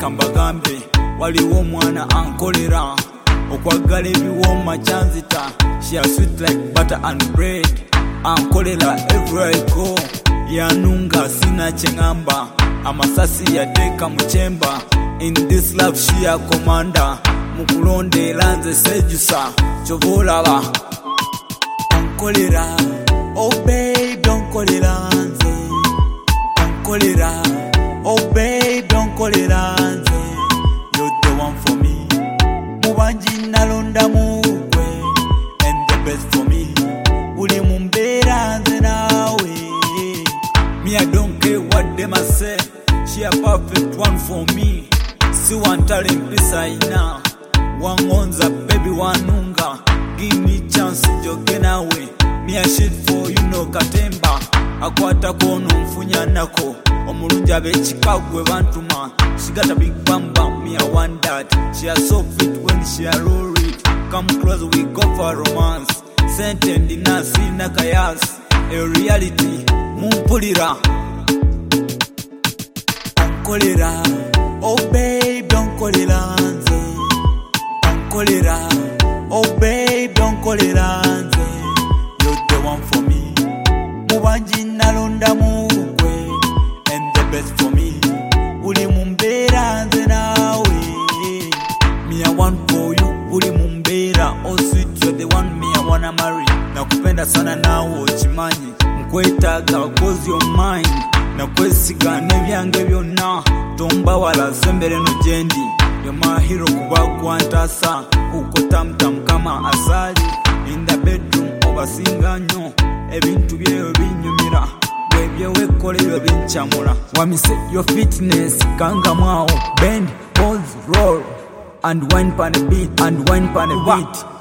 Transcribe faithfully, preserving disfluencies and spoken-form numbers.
kambagambe waliwo mwana ankolera okwagala ebiwoma kyanzita. She a sweet like butter and bread ankolera everywhere I go. Yanunga sina chengamba amasasi yateka muchemba. In this love she a commander mukulonde lanze sejusa chovolaba ankolera. Oh babe don't call it anze ankolera. Oh babe don't call it anze. You're the one for me mubanji nalonda mugwe and the best for me uli mumbera anze nawe. Me I don't care what them a say, she a perfect one for me. Si wantale mpisa ina wangonza baby wanunga. Give me chance joge nawe. Me a shit for you no katemba akwata kono mfunya nako omulungi ab'ekikagwe bantuma. She got a big bam bam, me I want that. She a so fit when she a roll it. Come close we go for romance. Sentend ina sina kayas a reality mumpulira ankolera. Oh babe don't call it anze ankolera. Oh babe don't call it anze. You're the one for me mubanji nalonda mugwe and the best for me uli mumbera anze nawe. Me I want for you uli mumbera. Oh sweet you're the one me I wanna marry. Nakupenda sana nawe okimanyi nkwetaaga cause you're mine. Nakwesiga nebyange byonna tombawala sembere no jendi. You're my hero kuba kwantasa uko tamtam kama asali. In the bedroom obasinga nnyo ebintu byeyo binyumira bwebye wekolebyo binchamula. Wamise your fitness kanga mwao bend pose roll and wine pan a beat and wine pan a beat.